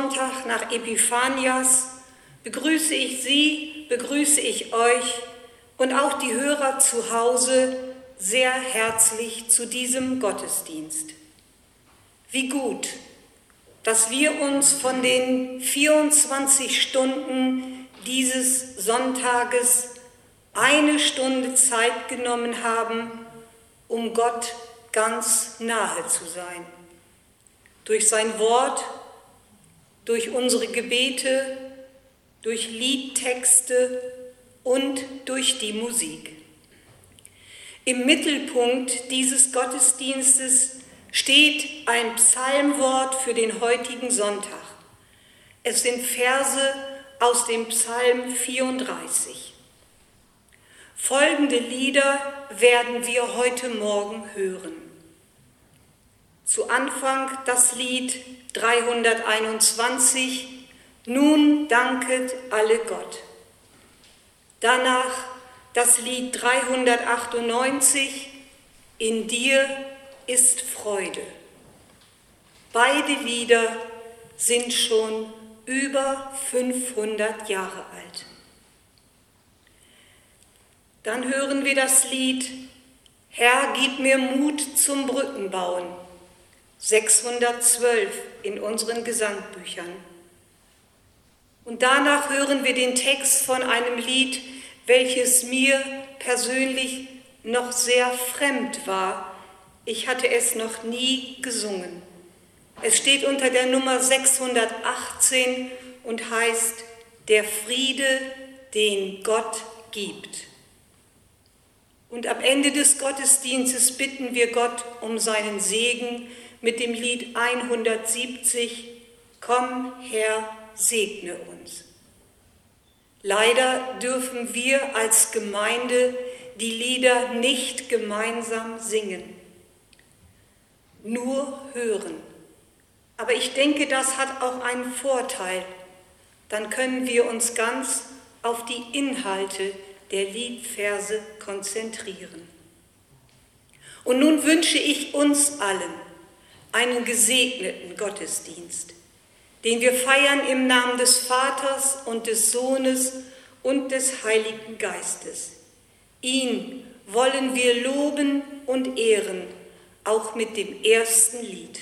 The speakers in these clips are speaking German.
Sonntag nach Epiphanias begrüße ich Sie, begrüße ich euch und auch die Hörer zu Hause sehr herzlich zu diesem Gottesdienst. Wie gut, dass wir uns von den 24 Stunden dieses Sonntages eine Stunde Zeit genommen haben, um Gott ganz nahe zu sein. Durch sein Wort, durch unsere Gebete, durch Liedtexte und durch die Musik. Im Mittelpunkt dieses Gottesdienstes steht ein Psalmwort für den heutigen Sonntag. Es sind Verse aus dem Psalm 34. Folgende Lieder werden wir heute Morgen hören. Zu Anfang das Lied 321, Nun danket alle Gott. Danach das Lied 398, In dir ist Freude. Beide Lieder sind schon über 500 Jahre alt. Dann hören wir das Lied Herr, gib mir Mut zum Brückenbauen, 612 in unseren Gesangbüchern. Und danach hören wir den Text von einem Lied, welches mir persönlich noch sehr fremd war. Ich hatte es noch nie gesungen. Es steht unter der Nummer 618 und heißt Der Friede, den Gott gibt. Und am Ende des Gottesdienstes bitten wir Gott um seinen Segen mit dem Lied 170, Komm, Herr, segne uns. Leider dürfen wir als Gemeinde die Lieder nicht gemeinsam singen, nur hören. Aber ich denke, das hat auch einen Vorteil. Dann können wir uns ganz auf die Inhalte der Liedverse konzentrieren. Und nun wünsche ich uns allen einen gesegneten Gottesdienst, den wir feiern im Namen des Vaters und des Sohnes und des Heiligen Geistes. Ihn wollen wir loben und ehren, auch mit dem ersten Lied.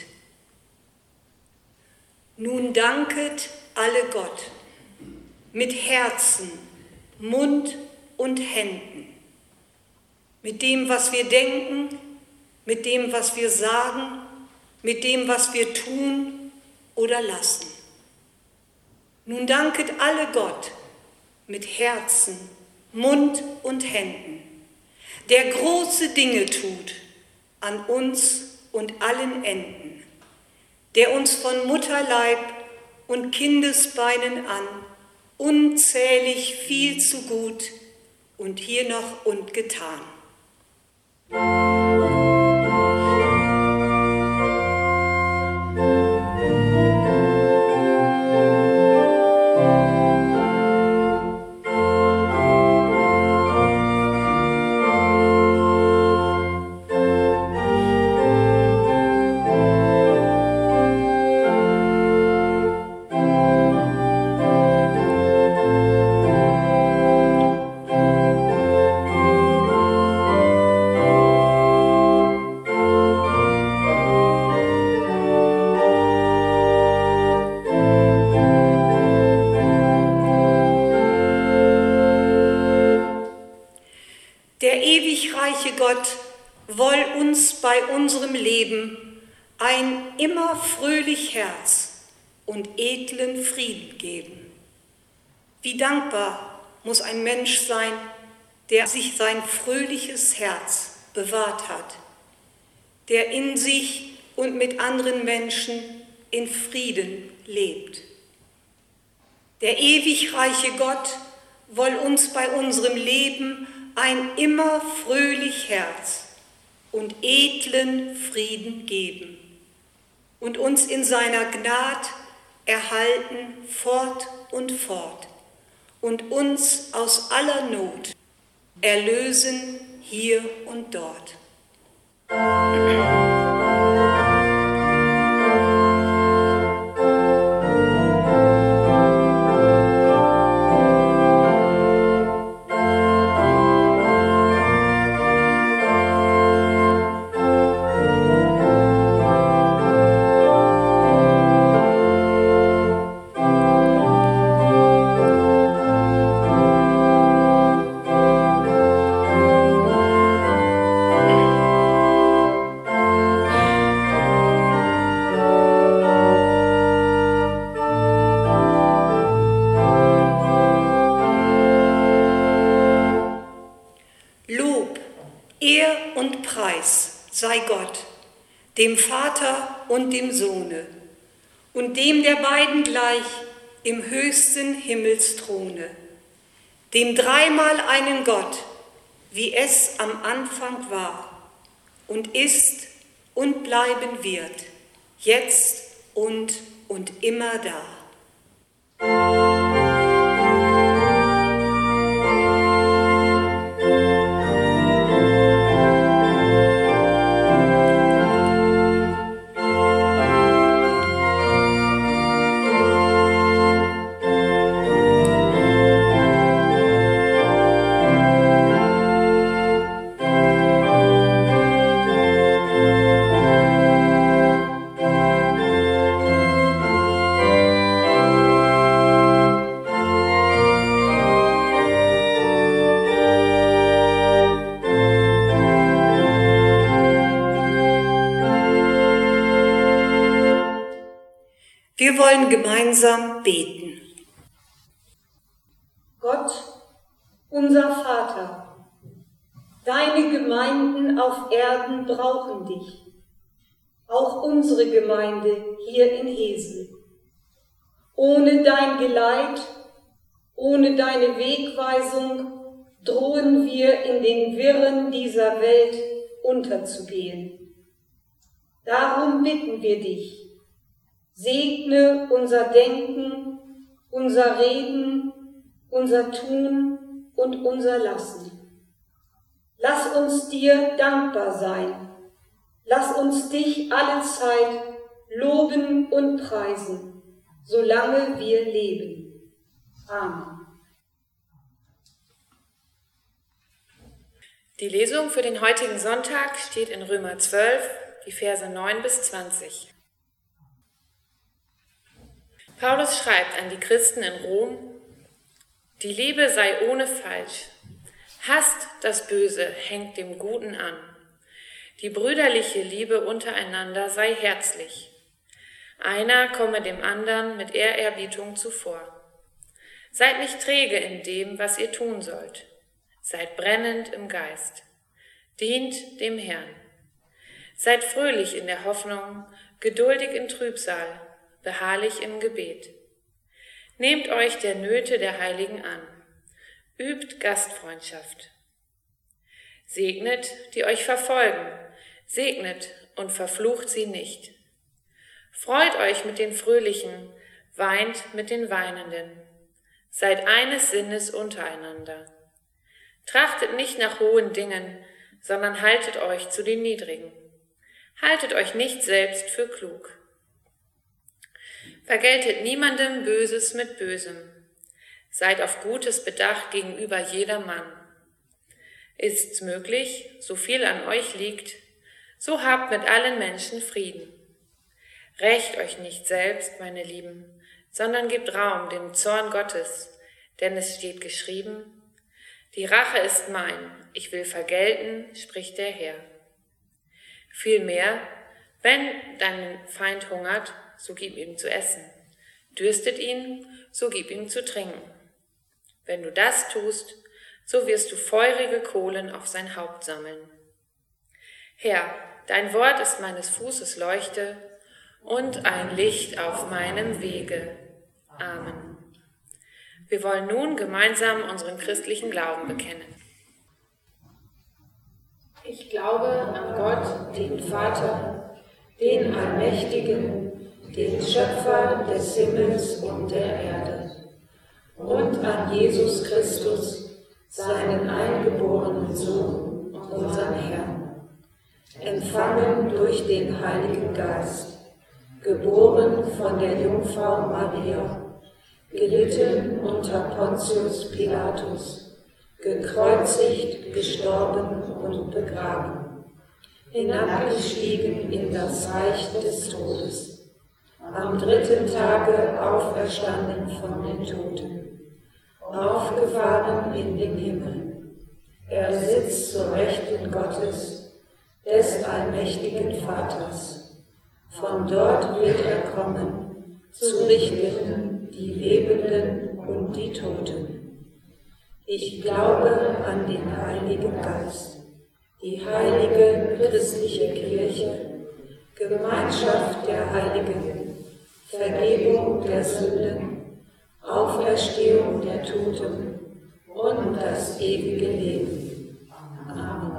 Nun danket alle Gott, mit Herzen, Mund und Händen, mit dem, was wir denken, mit dem, was wir sagen, mit dem, was wir tun oder lassen. Nun danket alle Gott mit Herzen, Mund und Händen, der große Dinge tut an uns und allen Enden, der uns von Mutterleib und Kindesbeinen an unzählig viel zu gut und hier noch und getan. Gott, woll uns bei unserem Leben ein immer fröhlich Herz und edlen Frieden geben. Wie dankbar muss ein Mensch sein, der sich sein fröhliches Herz bewahrt hat, der in sich und mit anderen Menschen in Frieden lebt. Der ewig reiche Gott woll uns bei unserem Leben ein immer fröhlich Herz und edlen Frieden geben und uns in seiner Gnad erhalten fort und fort und uns aus aller Not erlösen hier und dort. Ehr und Preis sei Gott, dem Vater und dem Sohne, und dem der beiden gleich im höchsten Himmelsthrone, dem dreimal einen Gott, wie es am Anfang war und ist und bleiben wird, jetzt und immer da. Wir wollen gemeinsam beten. Gott, unser Vater, deine Gemeinden auf Erden brauchen dich, auch unsere Gemeinde hier in Hesel. Ohne dein Geleit, ohne deine Wegweisung drohen wir in den Wirren dieser Welt unterzugehen. Darum bitten wir dich, segne unser Denken, unser Reden, unser Tun und unser Lassen. Lass uns dir dankbar sein. Lass uns dich alle Zeit loben und preisen, solange wir leben. Amen. Die Lesung für den heutigen Sonntag steht in Römer 12, die Verse 9 bis 20. Paulus schreibt an die Christen in Rom: Die Liebe sei ohne Falsch. Hasst das Böse, hängt dem Guten an. Die brüderliche Liebe untereinander sei herzlich. Einer komme dem anderen mit Ehrerbietung zuvor. Seid nicht träge in dem, was ihr tun sollt. Seid brennend im Geist. Dient dem Herrn. Seid fröhlich in der Hoffnung, geduldig in Trübsal, beharrlich im Gebet. Nehmt euch der Nöte der Heiligen an. Übt Gastfreundschaft. Segnet, die euch verfolgen. Segnet und verflucht sie nicht. Freut euch mit den Fröhlichen, weint mit den Weinenden. Seid eines Sinnes untereinander. Trachtet nicht nach hohen Dingen, sondern haltet euch zu den Niedrigen. Haltet euch nicht selbst für klug. Vergeltet niemandem Böses mit Bösem. Seid auf Gutes bedacht gegenüber jedermann. Ist's möglich, so viel an euch liegt, so habt mit allen Menschen Frieden. Rächt euch nicht selbst, meine Lieben, sondern gebt Raum dem Zorn Gottes, denn es steht geschrieben: Die Rache ist mein, ich will vergelten, spricht der Herr. Vielmehr, wenn dein Feind hungert, so gib ihm zu essen. Dürstet ihn, so gib ihm zu trinken. Wenn du das tust, so wirst du feurige Kohlen auf sein Haupt sammeln. Herr, dein Wort ist meines Fußes Leuchte und ein Licht auf meinem Wege. Amen. Wir wollen nun gemeinsam unseren christlichen Glauben bekennen. Ich glaube an Gott, den Vater, den Allmächtigen, den Schöpfer des Himmels und der Erde, und an Jesus Christus, seinen eingeborenen Sohn, unseren Herrn, empfangen durch den Heiligen Geist, geboren von der Jungfrau Maria, gelitten unter Pontius Pilatus, gekreuzigt, gestorben und begraben, hinabgestiegen in das Reich des Todes, am 3. Tage auferstanden von den Toten, aufgefahren in den Himmel. Er sitzt zur Rechten Gottes, des allmächtigen Vaters. Von dort wird er kommen, zu richten die Lebenden und die Toten. Ich glaube an den Heiligen Geist, die heilige christliche Kirche, Gemeinschaft der Heiligen, Vergebung der Sünden, Auferstehung der Toten und das ewige Leben. Amen.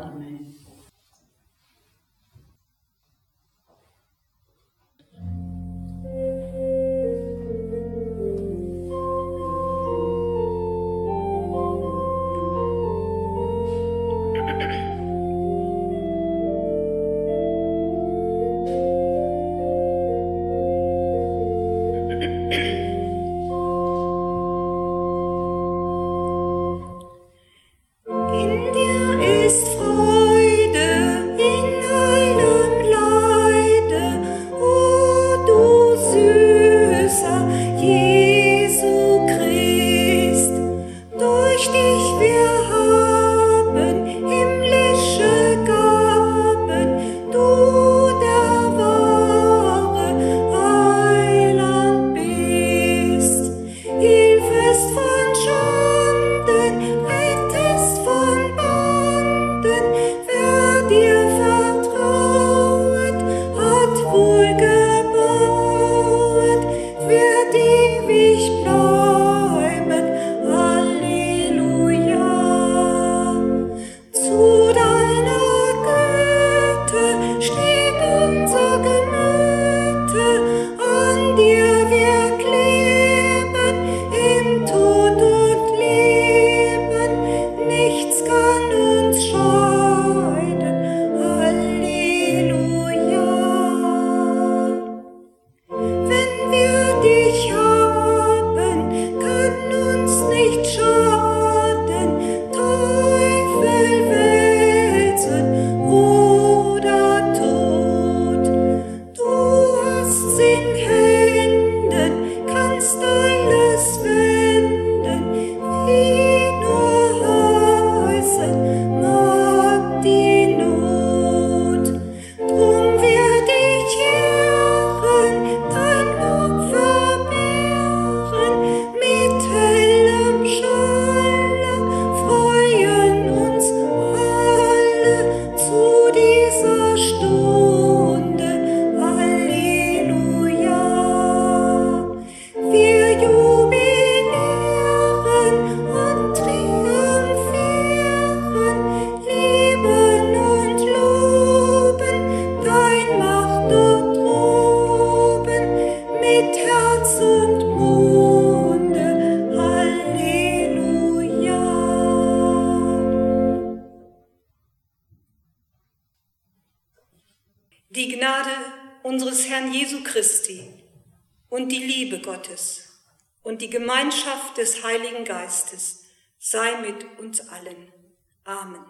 Die Gnade unseres Herrn Jesu Christi und die Liebe Gottes und die Gemeinschaft des Heiligen Geistes sei mit uns allen. Amen.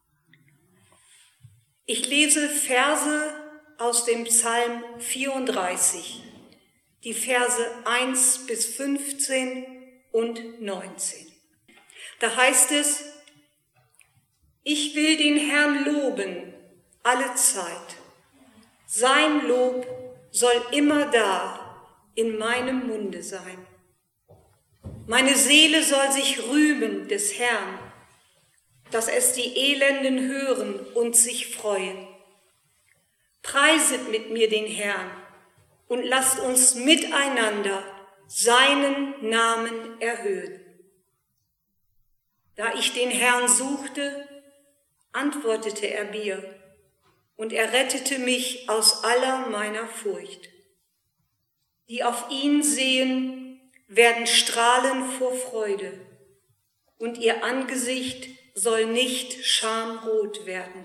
Ich lese Verse aus dem Psalm 34, die Verse 1 bis 15 und 19. Da heißt es: Ich will den Herrn loben alle Zeit. Sein Lob soll immer da in meinem Munde sein. Meine Seele soll sich rühmen des Herrn, dass es die Elenden hören und sich freuen. Preiset mit mir den Herrn und lasst uns miteinander seinen Namen erhöhen. Da ich den Herrn suchte, antwortete er mir, und er rettete mich aus aller meiner Furcht. Die auf ihn sehen, werden strahlen vor Freude, und ihr Angesicht soll nicht schamrot werden.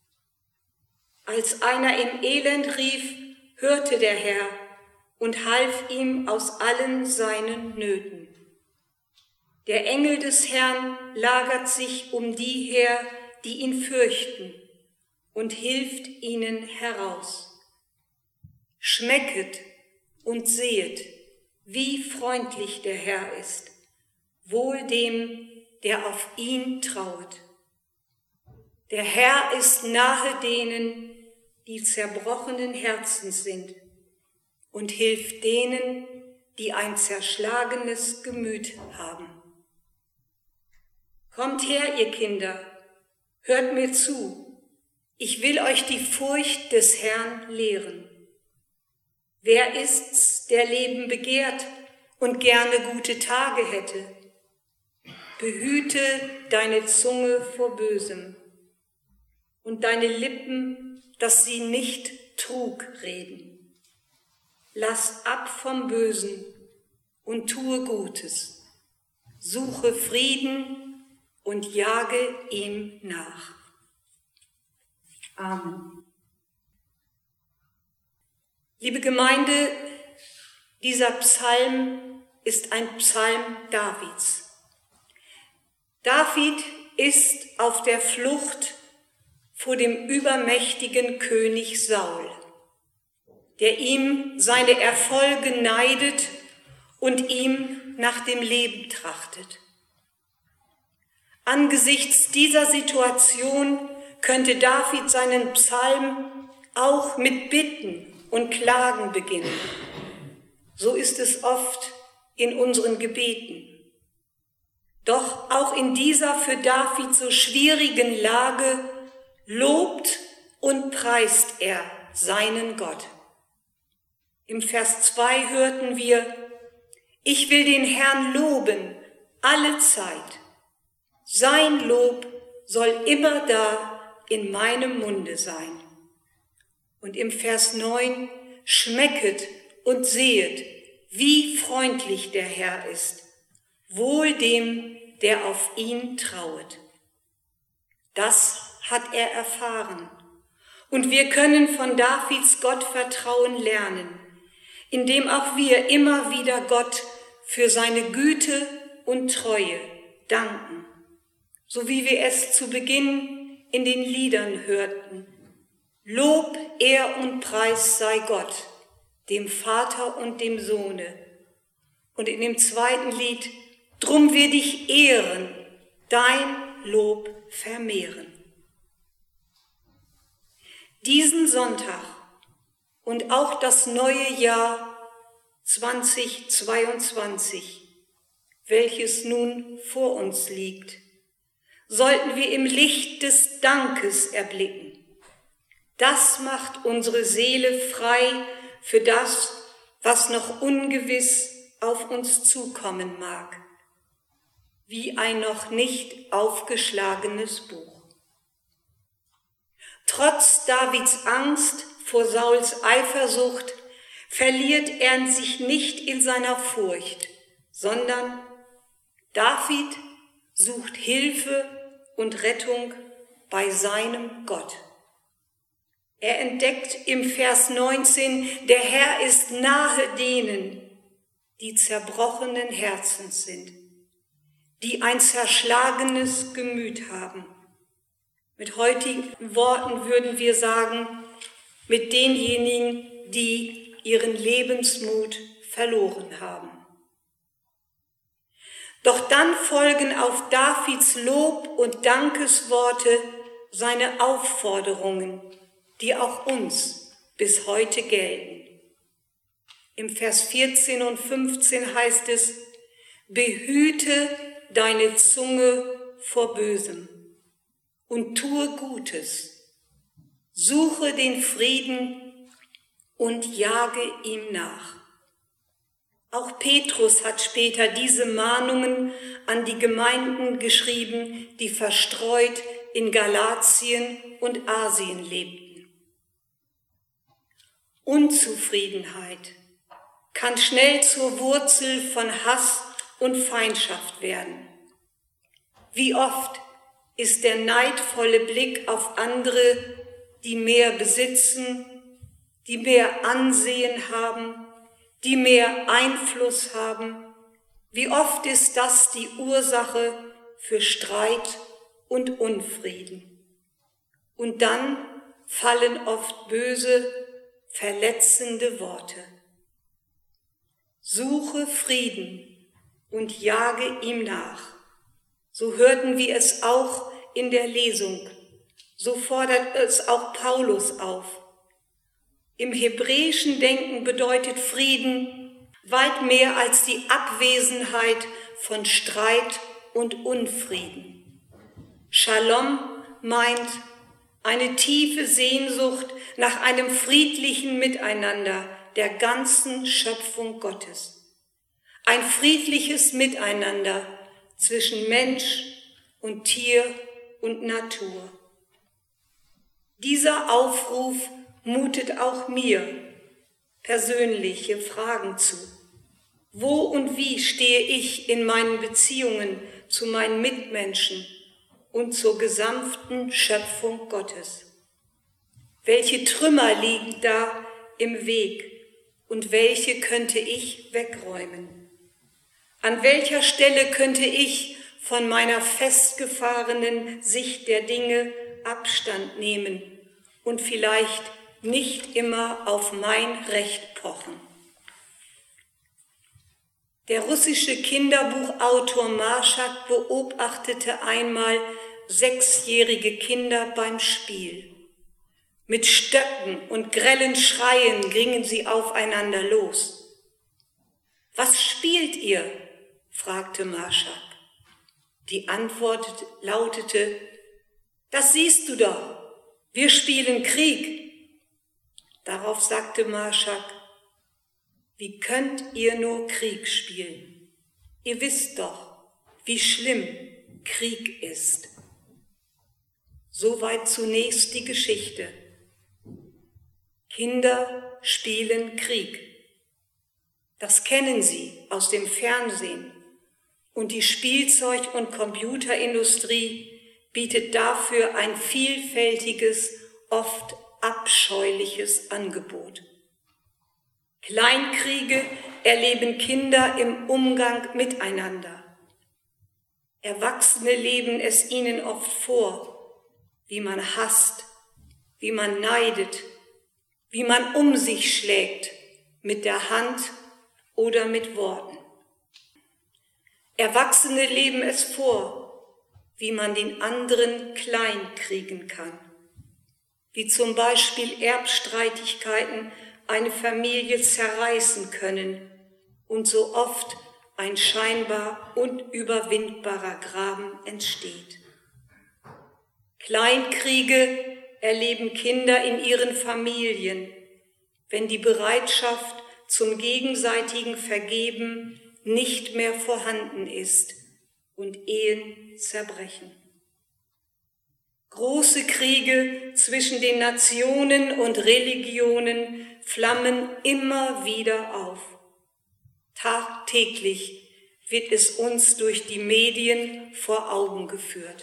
Als einer im Elend rief, hörte der Herr und half ihm aus allen seinen Nöten. Der Engel des Herrn lagert sich um die her, die ihn fürchten, und hilft ihnen heraus. Schmecket und sehet, wie freundlich der Herr ist, wohl dem, der auf ihn trauet. Der Herr ist nahe denen, die zerbrochenen Herzens sind, und hilft denen, die ein zerschlagenes Gemüt haben. Kommt her, ihr Kinder, hört mir zu, Ich will euch die Furcht des Herrn lehren. Wer ist's, der Leben begehrt und gerne gute Tage hätte? Behüte deine Zunge vor Bösem und deine Lippen, dass sie nicht Trug reden. Lass ab vom Bösen und tue Gutes. Suche Frieden und jage ihm nach. Amen. Liebe Gemeinde, dieser Psalm ist ein Psalm Davids. David ist auf der Flucht vor dem übermächtigen König Saul, der ihm seine Erfolge neidet und ihm nach dem Leben trachtet. Angesichts dieser Situation könnte David seinen Psalm auch mit Bitten und Klagen beginnen. So ist es oft in unseren Gebeten. Doch auch in dieser für David so schwierigen Lage lobt und preist er seinen Gott. Im Vers 2 hörten wir: Ich will den Herrn loben alle Zeit. Sein Lob soll immer da in meinem Munde sein. Und im Vers 9: Schmecket und sehet, wie freundlich der Herr ist, wohl dem, der auf ihn trauet. Das hat er erfahren. Und wir können von Davids Gottvertrauen lernen, indem auch wir immer wieder Gott für seine Güte und Treue danken, so wie wir es zu Beginn in den Liedern hörten. Lob, Ehr und Preis sei Gott, dem Vater und dem Sohne. Und in dem zweiten Lied: Drum wir dich ehren, dein Lob vermehren. Diesen Sonntag und auch das neue Jahr 2022, welches nun vor uns liegt, sollten wir im Licht des Dankes erblicken. Das macht unsere Seele frei für das, was noch ungewiss auf uns zukommen mag, wie ein noch nicht aufgeschlagenes Buch. Trotz Davids Angst vor Sauls Eifersucht verliert er sich nicht in seiner Furcht, sondern David sucht Hilfe und Rettung bei seinem Gott. Er entdeckt im Vers 19, der Herr ist nahe denen, die zerbrochenen Herzens sind, die ein zerschlagenes Gemüt haben. Mit heutigen Worten würden wir sagen, mit denjenigen, die ihren Lebensmut verloren haben. Doch dann folgen auf Davids Lob und Dankesworte seine Aufforderungen, die auch uns bis heute gelten. Im Vers 14 und 15 heißt es: Behüte deine Zunge vor Bösem und tue Gutes, suche den Frieden und jage ihm nach. Auch Petrus hat später diese Mahnungen an die Gemeinden geschrieben, die verstreut in Galatien und Asien lebten. Unzufriedenheit kann schnell zur Wurzel von Hass und Feindschaft werden. Wie oft ist der neidvolle Blick auf andere, die mehr besitzen, die mehr Ansehen haben, die mehr Einfluss haben, wie oft ist das die Ursache für Streit und Unfrieden. Und dann fallen oft böse, verletzende Worte. Suche Frieden und jage ihm nach. So hörten wir es auch in der Lesung. So fordert es auch Paulus auf. Im hebräischen Denken bedeutet Frieden weit mehr als die Abwesenheit von Streit und Unfrieden. Shalom meint eine tiefe Sehnsucht nach einem friedlichen Miteinander der ganzen Schöpfung Gottes. Ein friedliches Miteinander zwischen Mensch und Tier und Natur. Dieser Aufruf mutet auch mir persönliche Fragen zu. Wo und wie stehe ich in meinen Beziehungen zu meinen Mitmenschen und zur gesamten Schöpfung Gottes? Welche Trümmer liegen da im Weg und welche könnte ich wegräumen? An welcher Stelle könnte ich von meiner festgefahrenen Sicht der Dinge Abstand nehmen und vielleicht nicht immer auf mein Recht pochen? Der russische Kinderbuchautor Marschak beobachtete einmal 6-jährige Kinder beim Spiel. Mit Stöcken und grellen Schreien gingen sie aufeinander los. »Was spielt ihr?« fragte Marschak. Die Antwort lautete, »Das siehst du doch, wir spielen Krieg.« Darauf sagte Marschak, »Wie könnt ihr nur Krieg spielen? Ihr wisst doch, wie schlimm Krieg ist.« Soweit zunächst die Geschichte. Kinder spielen Krieg. Das kennen Sie aus dem Fernsehen. Und die Spielzeug- und Computerindustrie bietet dafür ein vielfältiges, oft abscheuliches Angebot. Kleinkriege erleben Kinder im Umgang miteinander. Erwachsene leben es ihnen oft vor, wie man hasst, wie man neidet, wie man um sich schlägt, mit der Hand oder mit Worten. Erwachsene leben es vor, wie man den anderen klein kriegen kann, wie zum Beispiel Erbstreitigkeiten eine Familie zerreißen können und so oft ein scheinbar unüberwindbarer Graben entsteht. Kleinkriege erleben Kinder in ihren Familien, wenn die Bereitschaft zum gegenseitigen Vergeben nicht mehr vorhanden ist und Ehen zerbrechen. Große Kriege zwischen den Nationen und Religionen flammen immer wieder auf. Tagtäglich wird es uns durch die Medien vor Augen geführt.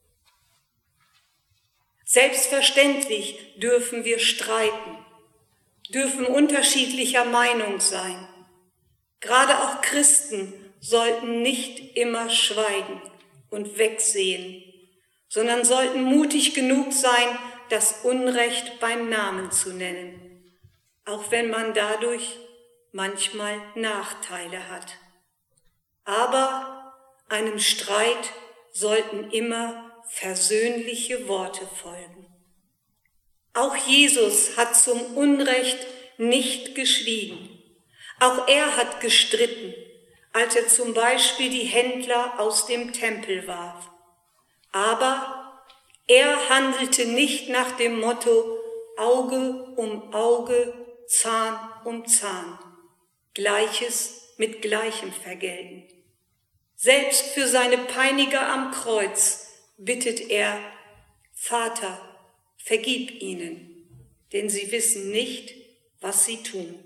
Selbstverständlich dürfen wir streiten, dürfen unterschiedlicher Meinung sein. Gerade auch Christen sollten nicht immer schweigen und wegsehen, sondern sollten mutig genug sein, das Unrecht beim Namen zu nennen, auch wenn man dadurch manchmal Nachteile hat. Aber einem Streit sollten immer versöhnliche Worte folgen. Auch Jesus hat zum Unrecht nicht geschwiegen. Auch er hat gestritten, als er zum Beispiel die Händler aus dem Tempel warf. Aber er handelte nicht nach dem Motto Auge um Auge, Zahn um Zahn, Gleiches mit Gleichem vergelten. Selbst für seine Peiniger am Kreuz bittet er, Vater, vergib ihnen, denn sie wissen nicht, was sie tun.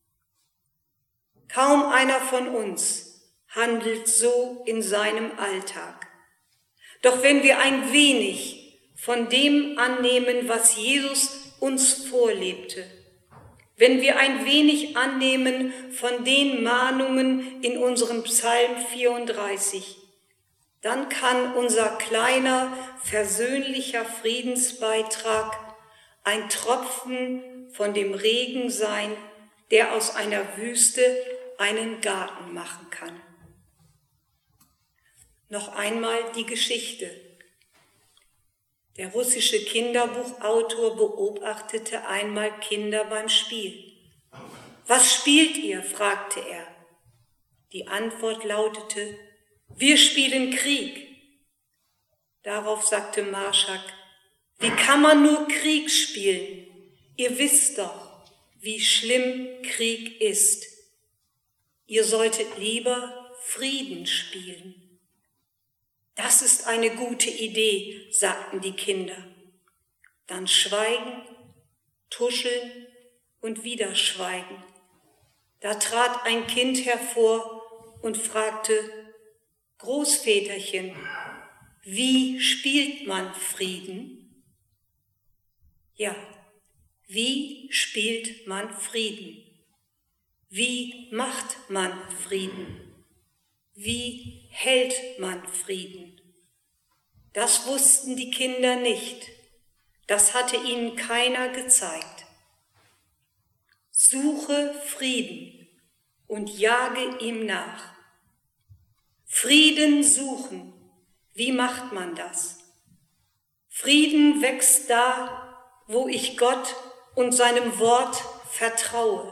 Kaum einer von uns handelt so in seinem Alltag. Doch wenn wir ein wenig von dem annehmen, was Jesus uns vorlebte, wenn wir ein wenig annehmen von den Mahnungen in unserem Psalm 34, dann kann unser kleiner, versöhnlicher Friedensbeitrag ein Tropfen von dem Regen sein, der aus einer Wüste einen Garten machen kann. Noch einmal die Geschichte. Der russische Kinderbuchautor beobachtete einmal Kinder beim Spiel. »Was spielt ihr?« fragte er. Die Antwort lautete, »Wir spielen Krieg.« Darauf sagte Marschak, Wie kann man nur Krieg spielen? Ihr wisst doch, wie schlimm Krieg ist. Ihr solltet lieber Frieden spielen. Das ist eine gute Idee, sagten die Kinder. Dann schweigen, tuscheln und wieder schweigen. Da trat ein Kind hervor und fragte: Großväterchen, wie spielt man Frieden? Ja, wie spielt man Frieden? Wie macht man Frieden? Wie hält man Frieden? Das wussten die Kinder nicht. Das hatte ihnen keiner gezeigt. Suche Frieden und jage ihm nach. Frieden suchen, wie macht man das? Frieden wächst da, wo ich Gott und seinem Wort vertraue.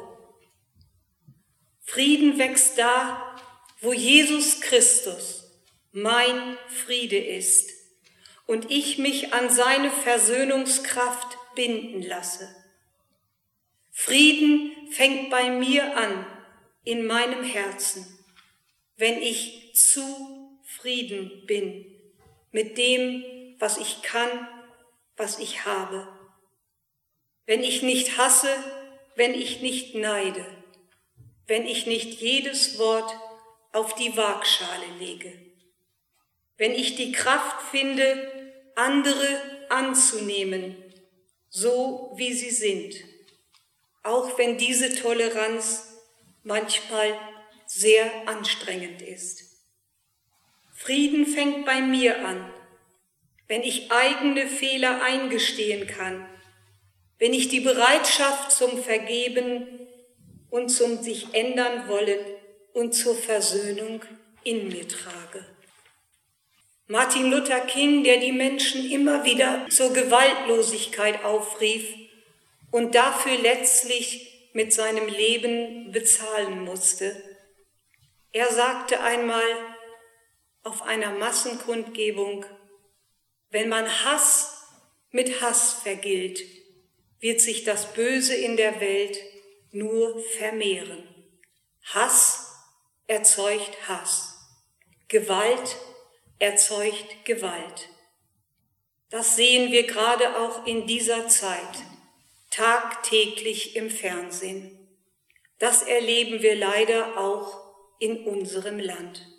Frieden wächst da, wo Jesus Christus mein Friede ist und ich mich an seine Versöhnungskraft binden lasse. Frieden fängt bei mir an, in meinem Herzen, wenn ich zufrieden bin mit dem, was ich kann, was ich habe. Wenn ich nicht hasse, wenn ich nicht neide, wenn ich nicht jedes Wort auf die Waagschale lege, wenn ich die Kraft finde, andere anzunehmen, so wie sie sind, auch wenn diese Toleranz manchmal sehr anstrengend ist. Frieden fängt bei mir an, wenn ich eigene Fehler eingestehen kann, wenn ich die Bereitschaft zum Vergeben und zum sich ändern wollen und zur Versöhnung in mir trage. Martin Luther King, der die Menschen immer wieder zur Gewaltlosigkeit aufrief und dafür letztlich mit seinem Leben bezahlen musste. Er sagte einmal auf einer Massenkundgebung: Wenn man Hass mit Hass vergilt, wird sich das Böse in der Welt nur vermehren. Hass erzeugt Hass. Gewalt erzeugt Gewalt. Das sehen wir gerade auch in dieser Zeit, tagtäglich im Fernsehen. Das erleben wir leider auch in unserem Land.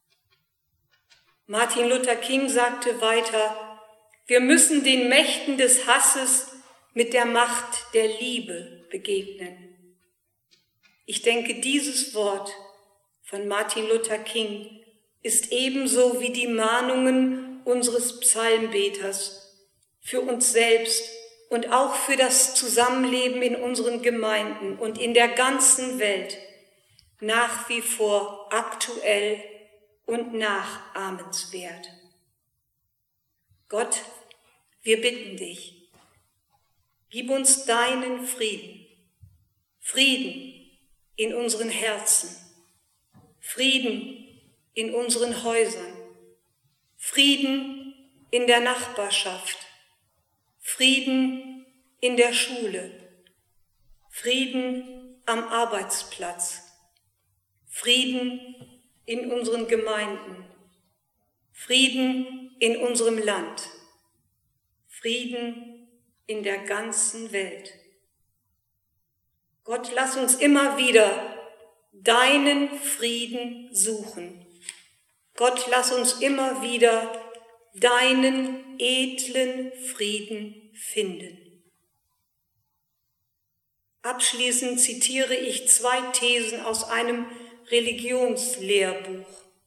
Martin Luther King sagte weiter: Wir müssen den Mächten des Hasses mit der Macht der Liebe begegnen. Ich denke, dieses Wort von Martin Luther King ist ebenso wie die Mahnungen unseres Psalmbeters für uns selbst und auch für das Zusammenleben in unseren Gemeinden und in der ganzen Welt nach wie vor aktuell und nachahmenswert. Gott, wir bitten dich, gib uns deinen Frieden, Frieden in unseren Herzen, Frieden in unseren Häusern, Frieden in der Nachbarschaft, Frieden in der Schule, Frieden am Arbeitsplatz, Frieden in unseren Gemeinden, Frieden in unserem Land, Frieden in der ganzen Welt. Gott, lass uns immer wieder deinen Frieden suchen. Gott, lass uns immer wieder deinen edlen Frieden finden. Abschließend zitiere ich 2 Thesen aus einem Religionslehrbuch.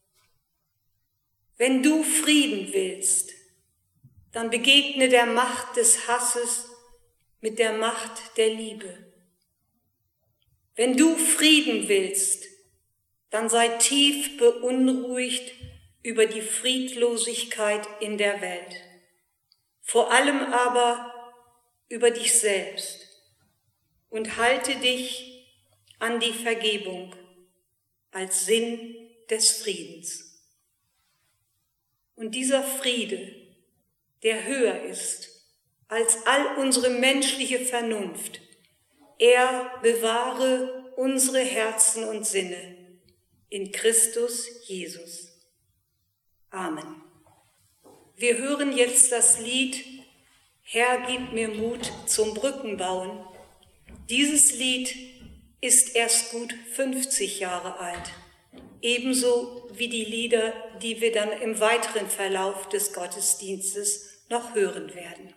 Wenn du Frieden willst, dann begegne der Macht des Hasses mit der Macht der Liebe. Wenn du Frieden willst, dann sei tief beunruhigt über die Friedlosigkeit in der Welt, vor allem aber über dich selbst, und halte dich an die Vergebung als Sinn des Friedens. Und dieser Friede, der höher ist als all unsere menschliche Vernunft. Er bewahre unsere Herzen und Sinne in Christus Jesus. Amen. Wir hören jetzt das Lied Herr, gib mir Mut zum Brückenbauen. Dieses Lied ist erst gut 50 Jahre alt, ebenso wie die Lieder, die wir dann im weiteren Verlauf des Gottesdienstes noch hören werden.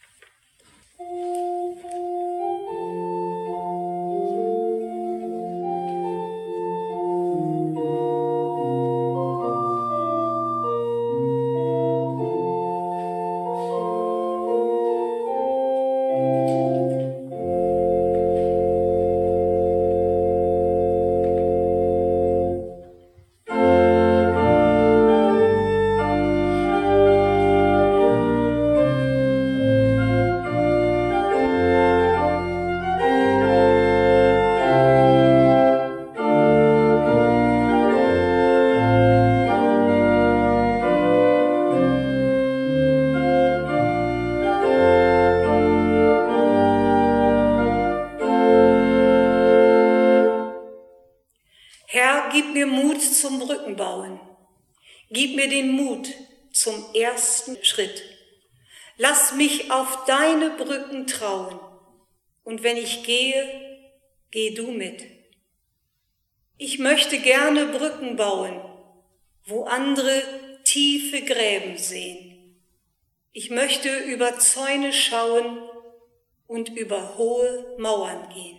Gib mir Mut zum Brückenbauen. Gib mir den Mut zum ersten Schritt. Lass mich auf deine Brücken trauen. Und wenn ich gehe, geh du mit. Ich möchte gerne Brücken bauen, wo andere tiefe Gräben sehen. Ich möchte über Zäune schauen und über hohe Mauern gehen.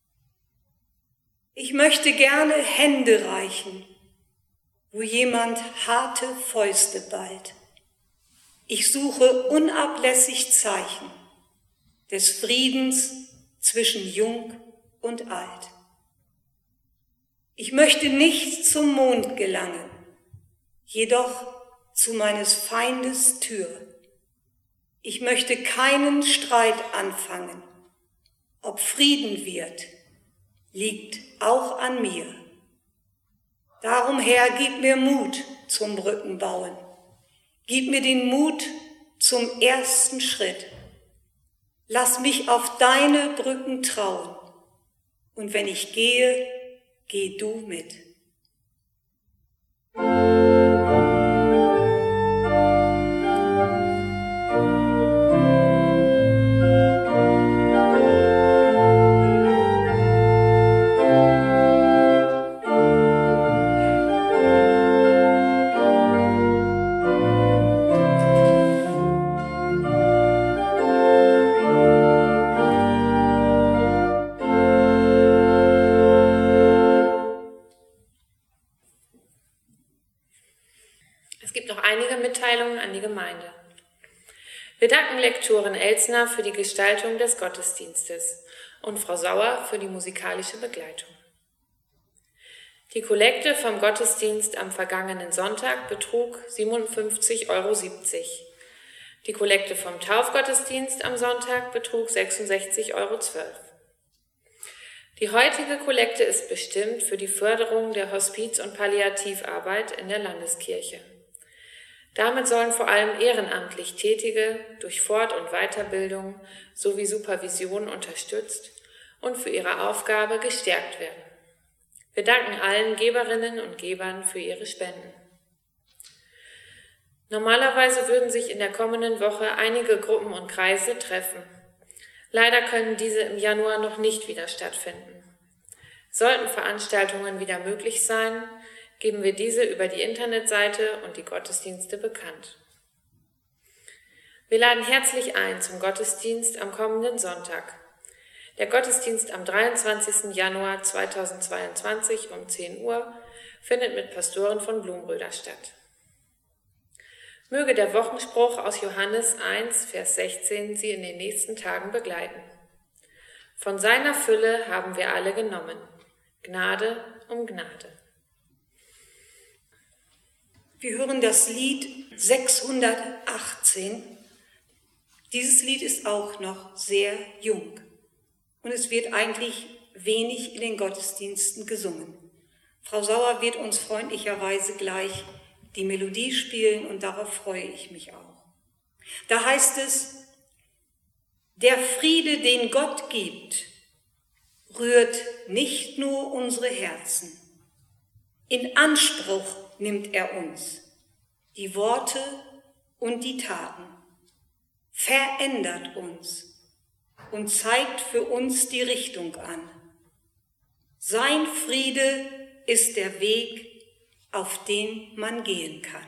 Ich möchte gerne Hände reichen, wo jemand harte Fäuste ballt. Ich suche unablässig Zeichen des Friedens zwischen Jung und Alt. Ich möchte nicht zum Mond gelangen, jedoch zu meines Feindes Tür. Ich möchte keinen Streit anfangen, ob Frieden wird, liegt auch an mir. Darum, Herr, gib mir Mut zum Brückenbauen. Gib mir den Mut zum ersten Schritt. Lass mich auf deine Brücken trauen. Und wenn ich gehe, geh du mit. An die Gemeinde. Wir danken Lektorin Elsner für die Gestaltung des Gottesdienstes und Frau Sauer für die musikalische Begleitung. Die Kollekte vom Gottesdienst am vergangenen Sonntag betrug 57,70 €. Die Kollekte vom Taufgottesdienst am Sonntag betrug 66,12 €. Die heutige Kollekte ist bestimmt für die Förderung der Hospiz- und Palliativarbeit in der Landeskirche. Damit sollen vor allem ehrenamtlich Tätige durch Fort- und Weiterbildung sowie Supervision unterstützt und für ihre Aufgabe gestärkt werden. Wir danken allen Geberinnen und Gebern für ihre Spenden. Normalerweise würden sich in der kommenden Woche einige Gruppen und Kreise treffen. Leider können diese im Januar noch nicht wieder stattfinden. Sollten Veranstaltungen wieder möglich sein, geben wir diese über die Internetseite und die Gottesdienste bekannt. Wir laden herzlich ein zum Gottesdienst am kommenden Sonntag. Der Gottesdienst am 23. Januar 2022 um 10 Uhr findet mit Pastoren von Blumröder statt. Möge der Wochenspruch aus Johannes 1, Vers 16 Sie in den nächsten Tagen begleiten. Von seiner Fülle haben wir alle genommen, Gnade um Gnade. Wir hören das Lied 618. Dieses Lied ist auch noch sehr jung und es wird eigentlich wenig in den Gottesdiensten gesungen. Frau Sauer wird uns freundlicherweise gleich die Melodie spielen und darauf freue ich mich auch. Da heißt es: Der Friede, den Gott gibt, rührt nicht nur unsere Herzen. In Anspruch nimmt er uns, die Worte und die Taten, verändert uns und zeigt für uns die Richtung an. Sein Friede ist der Weg, auf den man gehen kann.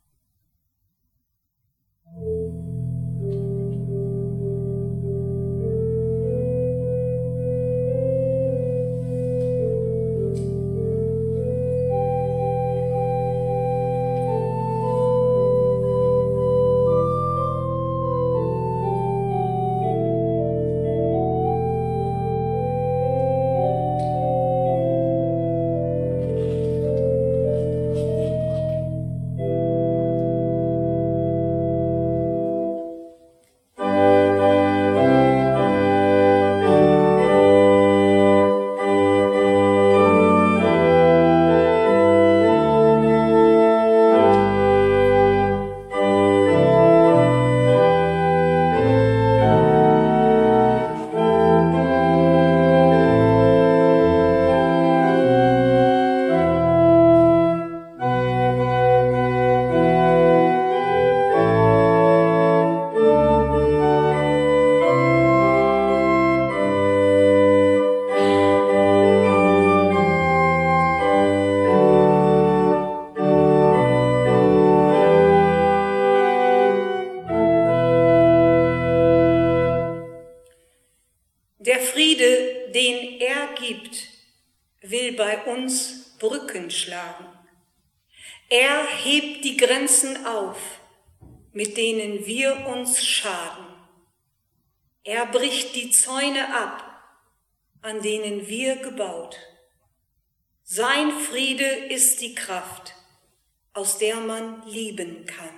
Der Friede, den er gibt, will bei uns Brücken schlagen. Er hebt die Grenzen auf, mit denen wir uns schaden. Er bricht die Zäune ab, an denen wir gebaut. Sein Friede ist die Kraft, aus der man lieben kann.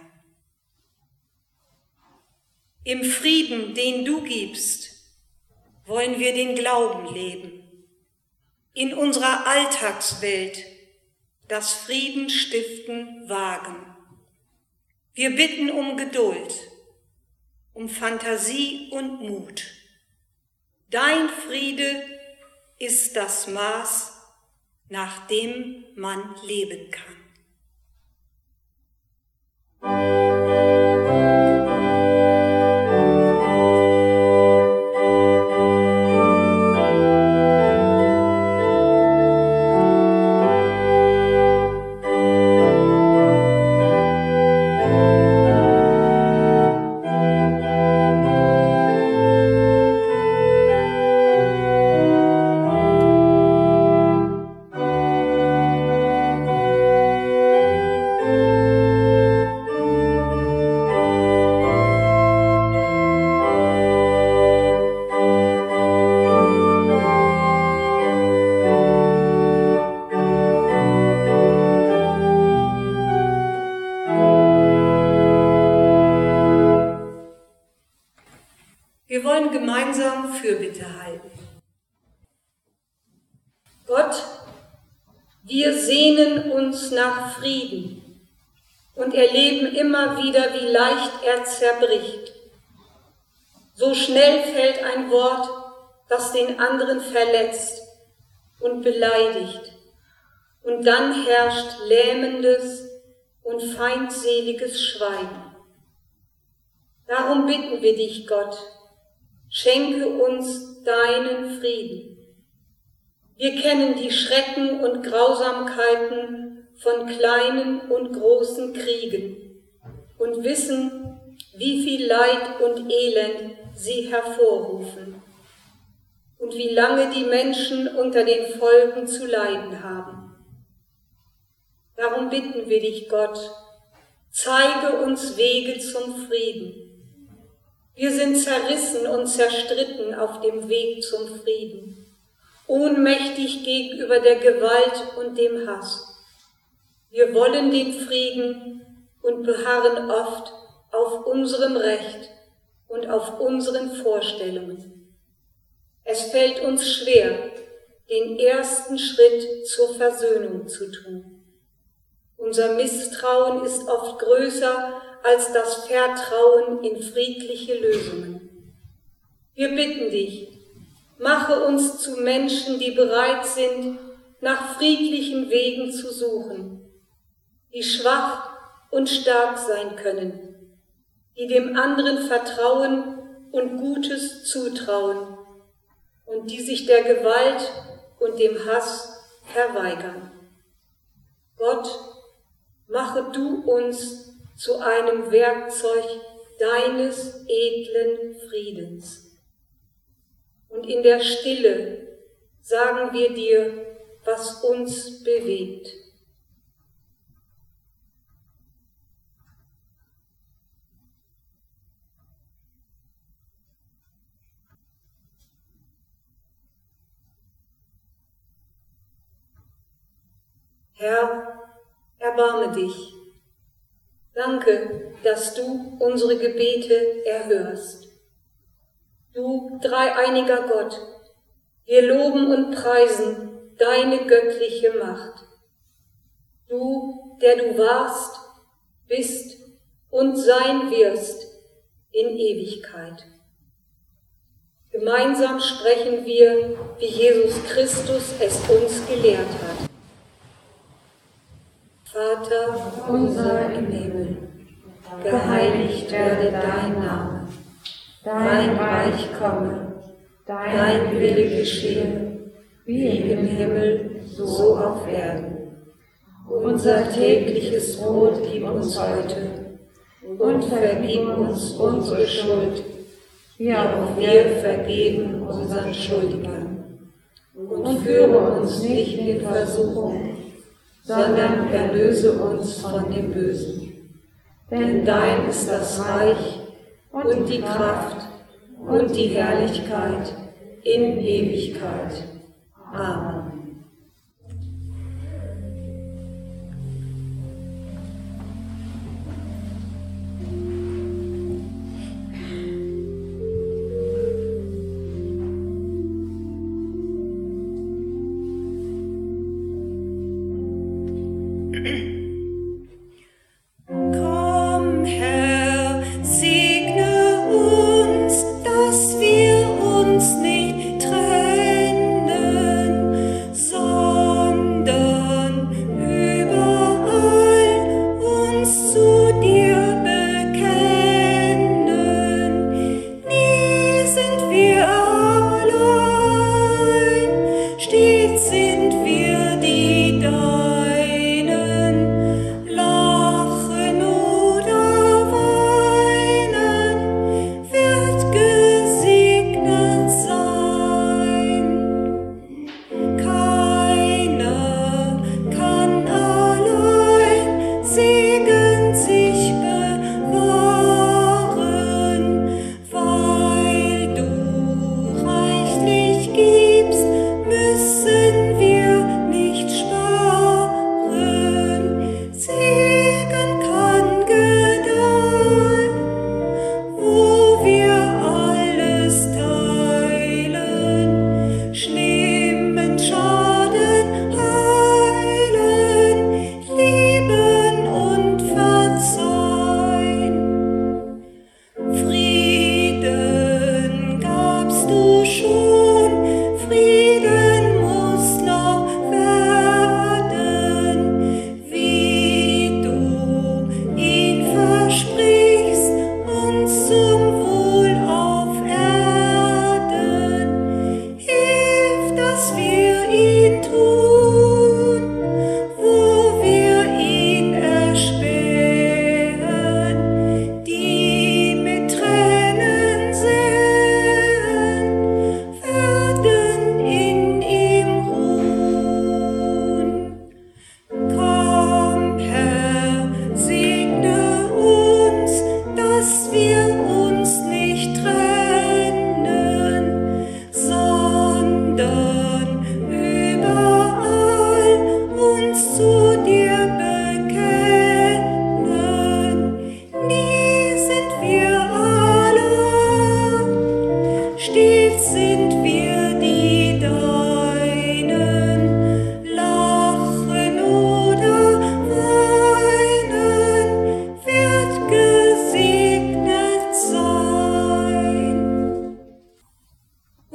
Im Frieden, den du gibst, wollen wir den Glauben leben, in unserer Alltagswelt das Friedenstiften wagen. Wir bitten um Geduld, um Fantasie und Mut. Dein Friede ist das Maß, nach dem man leben kann. Wir wollen gemeinsam Fürbitte halten. Gott, wir sehnen uns nach Frieden und erleben immer wieder, wie leicht er zerbricht. So schnell fällt ein Wort, das den anderen verletzt und beleidigt, und dann herrscht lähmendes und feindseliges Schweigen. Darum bitten wir dich, Gott, schenke uns deinen Frieden. Wir kennen die Schrecken und Grausamkeiten von kleinen und großen Kriegen und wissen, wie viel Leid und Elend sie hervorrufen und wie lange die Menschen unter den Folgen zu leiden haben. Darum bitten wir dich, Gott, zeige uns Wege zum Frieden. Wir sind zerrissen und zerstritten auf dem Weg zum Frieden, ohnmächtig gegenüber der Gewalt und dem Hass. Wir wollen den Frieden und beharren oft auf unserem Recht und auf unseren Vorstellungen. Es fällt uns schwer, den ersten Schritt zur Versöhnung zu tun. Unser Misstrauen ist oft größer als das Vertrauen in friedliche Lösungen. Wir bitten dich, mache uns zu Menschen, die bereit sind, nach friedlichen Wegen zu suchen, die schwach und stark sein können, die dem anderen vertrauen und Gutes zutrauen und die sich der Gewalt und dem Hass verweigern. Gott, mache du uns zu einem Werkzeug deines edlen Friedens. Und in der Stille sagen wir dir, was uns bewegt. Herr, erbarme dich. Danke, dass du unsere Gebete erhörst. Du dreieiniger Gott, wir loben und preisen deine göttliche Macht. Du, der du warst, bist und sein wirst in Ewigkeit. Gemeinsam sprechen wir, wie Jesus Christus es uns gelehrt hat. Vater unser im Himmel, geheiligt werde dein Name, dein Reich komme, dein Wille geschehe, wie im Himmel, so auf Erden. Unser tägliches Brot gib uns heute und vergib uns unsere Schuld, wie auch wir vergeben unseren Schuldigern. Und führe uns nicht in Versuchung, sondern erlöse uns von dem Bösen. Denn dein ist das Reich und die Kraft und die Herrlichkeit in Ewigkeit. Amen.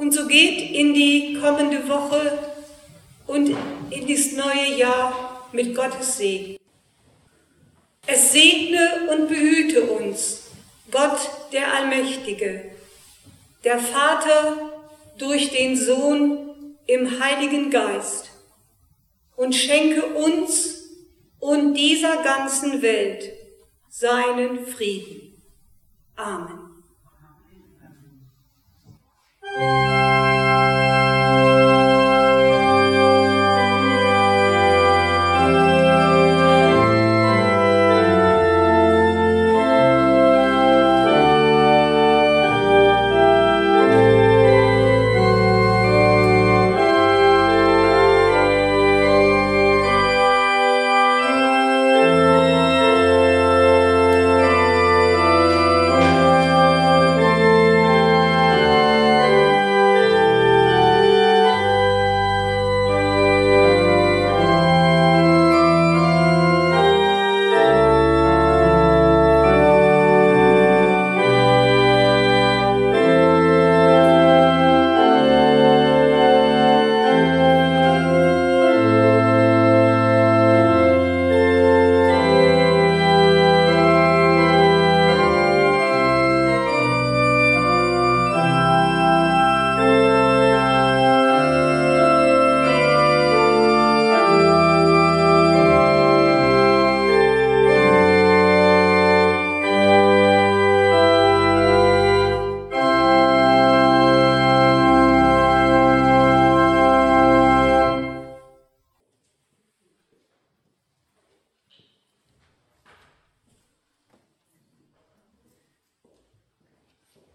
Und so geht in die kommende Woche und in dieses neue Jahr mit Gottes Segen. Es segne und behüte uns, Gott der Allmächtige, der Vater durch den Sohn im Heiligen Geist, und schenke uns und dieser ganzen Welt seinen Frieden. Amen.